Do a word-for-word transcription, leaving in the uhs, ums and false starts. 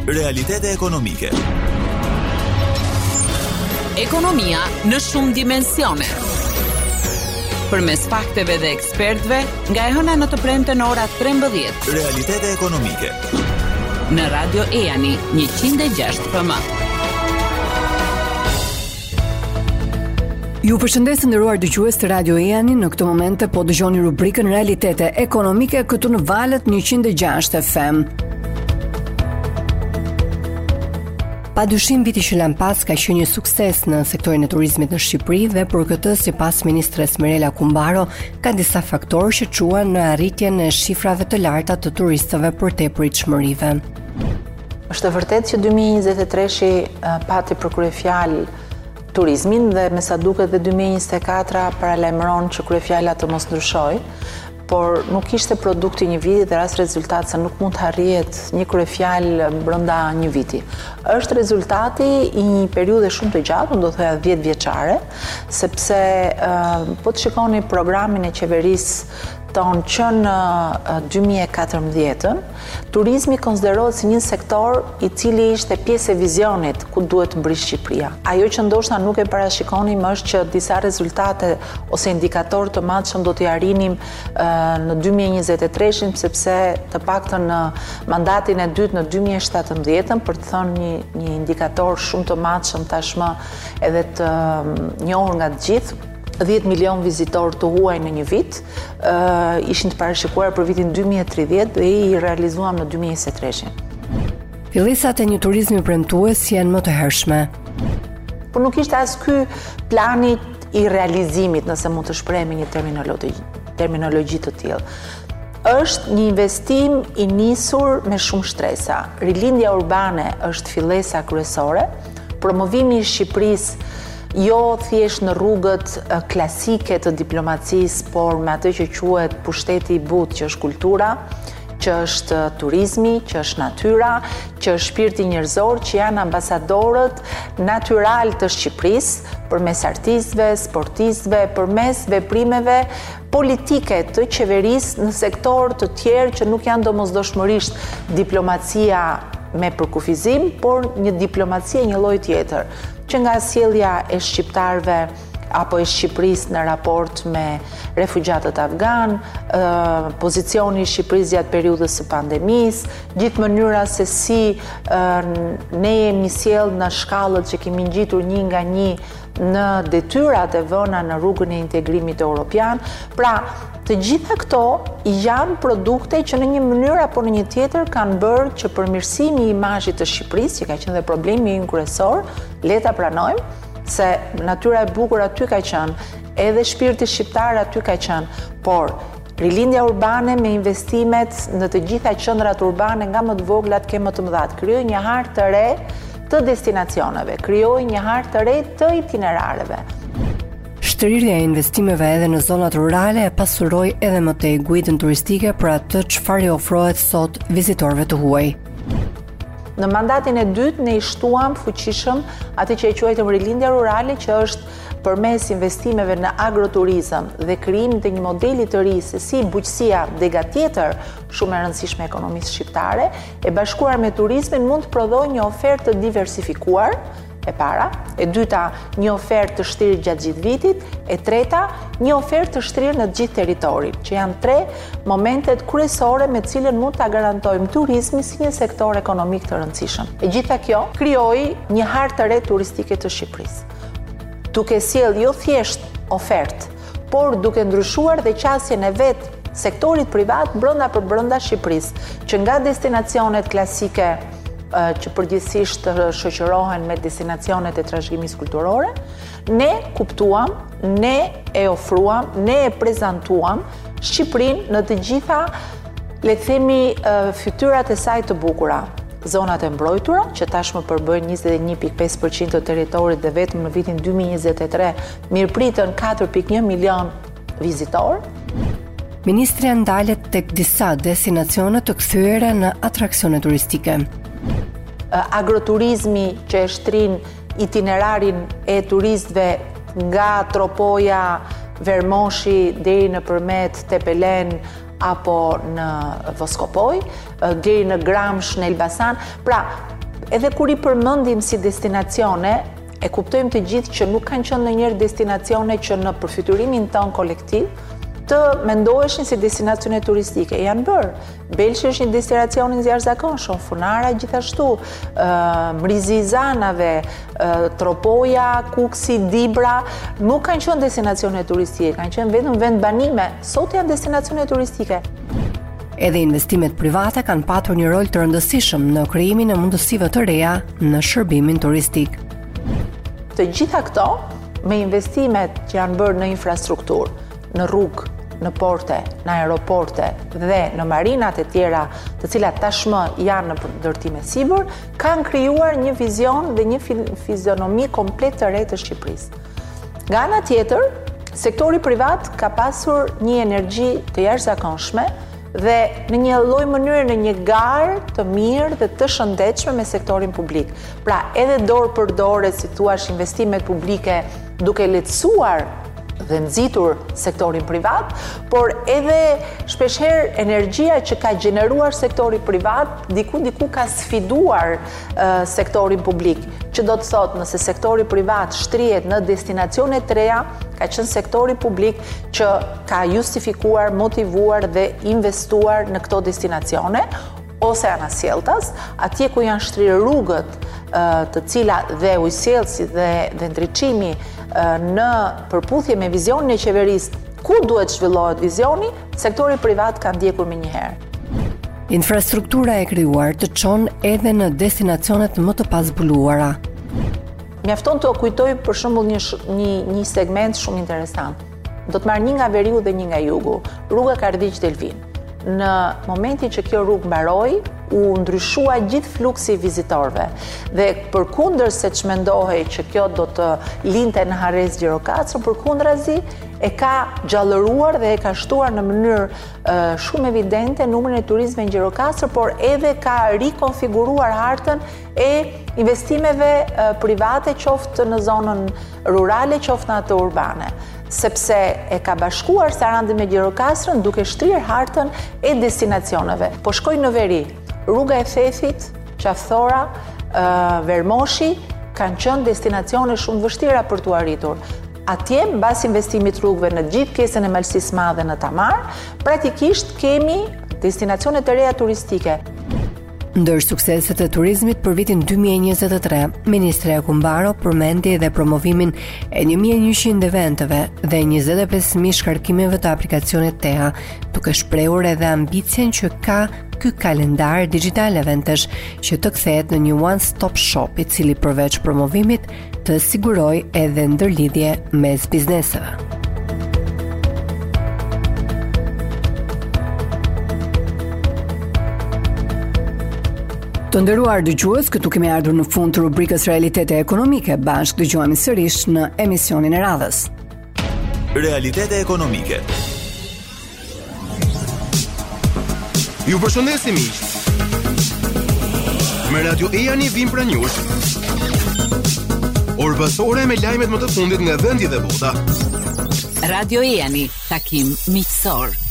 Realitete ekonomike. Ekonomia në shumë dimensione. Përmes fakteve dhe ekspertëve, nga e hëna në të premte në ora trembëdhjetë. Realitete ekonomike. Në Radio Eani njëqind e gjashtë F M. Ju përshëndes nderuar dëgjues të Radio Eani, në këtë moment po dëgjoni rubrikën Realitete ekonomike këtu në valët njëqind e gjashtë F M. Padyshim viti që lan pas ka qenë një sukses në sektorin e turizmit në Shqipëri dhe për këtë, sipas ministres Mirela Kumbaro, ka disa faktorë që çuan në arritjen e shifrave të larta të turistëve për tepëritshmërive. Është vërtet që dy mijë e njëzet e treshi pati për kryefjalë turizmin dhe me sa duket dhe dy mijë e njëzet e katër paralajmëron që kryefjala të mos ndryshojë, por nuk ishte produkti një viti dhe rast rezultat se nuk mund të arrihet një kryefjalë brenda një viti. Është rezultati i një periudhe shumë të gjatë, do të thoya dhjetë vjeçare, sepse uh, po të shikoni programin e qeverisë tonë që në dy mijë e katërmbëdhjetë, turizmi konsiderohet si një sektor i cili ishte pjesë e vizionit ku duhet të mbrish Shqipëria. Ajo që ndoshta nuk e parashikonim është që disa rezultate ose indikatorë të madhshëm do t'i arrinim në dy mijë e njëzet e treshin, sepse të paktën në mandatin e dytë në dy mijë e shtatëmbëdhjetë, për të thënë një, një indikator shumë të madhshëm tashmë edhe të njohur nga të gjithë, dhjetë milion vizitorë të huaj në një vit, uh, ishin të parashikuar për vitin dy mijë e tridhjetë dhe i realizuam në dy mijë e njëzet e treshin. Fillisat e një turizmi premtues janë më të hershme. Por nuk ishte as ky plani i realizimit, nëse mund të shprehemi një terminologji, terminologji të tillë. Është një investim i nisur me shumë shtresa. Rilindja urbane është fillesa kryesore, promovimi i Shqipërisë jo thjesht në rrugët klasike të diplomacisë, por me atë që quhet pushteti i butë, që është kultura, që është turizmi, që është natyra, që është shpirti njerëzor, që janë ambasadorët natyral të Shqipërisë, përmes artistëve, sportistëve, përmes veprimeve politike të qeverisë në sektor të tjerë që nuk janë domosdoshmërisht diplomacia me përkufizim, por një diplomacia një lloj tjetër, që nga sjellja e shqiptarëve apo e Shqipërisë në raport me refugjatët afgan, pozicioni i Shqipërisë gjatë periudhës së pandemisë, gjithë mënyra se si ne jemi sjell në shkallët që kemi ngjitur një nga një në detyrat e vëna në rrugën e integrimit evropian. Pra, të gjitha këto janë produkte që në një mënyrë apo në një tjetër kanë bërë që përmirësimi i imazhit të Shqipërisë, që ka qenë dhe problemi i kryesor, le ta pranojmë, se natyra e bukur aty ka qenë, edhe shpirti shqiptar aty ka qenë, por rilindja urbane me investimet në të gjitha qendrat urbane nga më të voglat ke më të mëdhat, krijoi një hartë të re të destinacioneve, krijoi një hartë të re të itinerareve. Shtrirja e investimeve edhe në zonat rurale e pasuroi edhe më tej guidën turistike për atë çfarë i ofrohet sot vizitorëve të huaj. Në mandatin e dytë ne i shtuam fuqishëm atë që e quajtëm rilindja rurale, që është përmes investimeve në agroturizëm dhe krijimit të një modeli të ri se si bujqësia dega tjetër shumë e rëndësishme e ekonomisë shqiptare, e bashkuar me turizmin mund të prodhojë një ofertë të diversifikuar, e para, e dyta, një ofertë të shtrirë gjatë gjithë vitit, e treta, një ofertë të shtrirë në gjithë territorin, që janë tre momentet kryesore me cilën mund ta garantojmë turizmin si një sektor ekonomik të rëndësishëm. E gjitha kjo krijoi një hartë të re turistike të Shqipërisë, duke sjell jo thjesht ofertë, por duke ndryshuar dhe qasjen e vet sektorit privat brenda për brenda Shqipërisë, që nga destinacionet klasike që përgjithsisht shoqërohen me destinacionet e trashëgimisë kulturore, ne kuptuam, ne e ofruam, ne e prezantuam Shqipërinë në të gjitha, le të themi, fytyrat e saj të bukura. Zonat e mbrojtura, që tashmë përbëjnë njëzet e një pikë pesë përqind të territorit dhe vetëm në vitin dy mijë e njëzet e tre mirëpritën katër pikë një milion vizitorë. Ministria ndalet tek disa destinacione të kthyera në atraksione turistike. Agroturizmi që e shtrin itinerarin e turistëve nga Tropoja, Vermoshi deri në përmet Tepelen apo në Voskopoj, deri në Gramsh, në Elbasan. Pra, Edhe kur i përmendim si destinacione, e kuptojmë të gjithë që nuk kanë qenë ndonjëherë destinacione që në përfytyrimin tonë kolektiv të mendoheshin si destinacione turistike. Janë bërë. Belçi është një destinacion i jashtëzakonshëm, Funara gjithashtu, Mrizi i Zanave, Tropoja, Kuksi, Dibra, nuk kanë qenë destinacione turistike, kanë qenë vetëm vend banime. Sot janë destinacione turistike. Edhe investimet private kanë patur një rol të rëndësishëm në krijimin e mundësive të reja në shërbimin turistik. Të gjitha këto, me investimet që janë bërë në infrastrukturë, në rrugë, në porte, në aeroporte dhe në marinat e tjera, të cilat tashmë janë në ndërtim e sipër, kanë krijuar një vizion dhe një fizionomi komplet të re të Shqipërisë. Nga ana tjetër, sektori privat ka pasur një energji të jashtëzakonshme dhe në një lloj mënyre në një garë të mirë dhe të shëndetshme me sektorin publik. Pra, edhe dorë për dorë, si thua, investimet publike duke lehtësuar dhe nxitur sektorin privat, por edhe shpeshherë energjia që ka gjeneruar sektori privat diku diku ka sfiduar uh, sektorin publik, që do të thotë nëse sektori privat shtrihet në destinacione të reja, ka qenë sektori publik që ka justifikuar, motivuar dhe investuar në këto destinacione, ose anasjelltas, atje ku janë shtrirë rrugët të cilat dhe ujësjellësi dhe, dhe ndriçimi në përputhje me vizionin e qeverisë, ku duhet zhvillohet vizioni, sektori privat ka ndjekur më njëherë. Infrastruktura e krijuar të çon edhe në destinacionet më të pazbuluara. Mjafton të kujtoj për shembull një, një, një segment shumë interesant. Do të marr një nga veriu dhe një nga jugu, rruga Kardhiq-Delvin. Në momentin që kjo rrugë mbaroi, u ndryshua gjithë fluksi i vizitorëve. Dhe përkundër se çmendohej që kjo do të linte në harres Gjirokastër, përkundrazi e ka gjallëruar dhe e ka shtuar në mënyrë uh, shumë evidente numrin e turistëve në Gjirokastër, por edhe ka rikonfiguruar hartën e investimeve uh, private, qoftë në zonën rurale, qoftë në atë urbane, sepse e ka bashkuar Sarandën me Gjirokastrën duke shtrirë hartën e destinacioneve. Po shkoj në veri, rruga e Thethit, Qafthora, uh, Vermoshi kanë qenë destinacione shumë vështira për t'u arritur. Atje, mbas investimit rrugëve në gjithë pjesën e Malësisë së Madhe në Tamar, praktikisht kemi destinacione të reja turistike. Ndër sukseset e turizmit për vitin dy mijë e njëzet e tre, Ministreja Kumbaro përmendi dhe promovimin e një mijë e njëqind eventeve dhe njëzet e pesë mijë shkarkimeve të aplikacionit T E A, duke shprehur edhe ambicien që ka ky kalendar digital eventesh që të kthehet në një one-stop shop i cili përveç promovimit të siguroj edhe ndërlidhje mes bizneseve. Të nderuar dëgjues, këtu kemi ardhur në fund të rubrikës Realitete Ekonomike. Bashkë dëgjohemi sërish në emisionin e radhës. Realitete Ekonomike. Ju përshëndesim miq. Me Radio Ejani vim pra njush. Orë pasore me lajmet më të fundit nga vendi dhe bota. Radio Ejani, takim miqësor.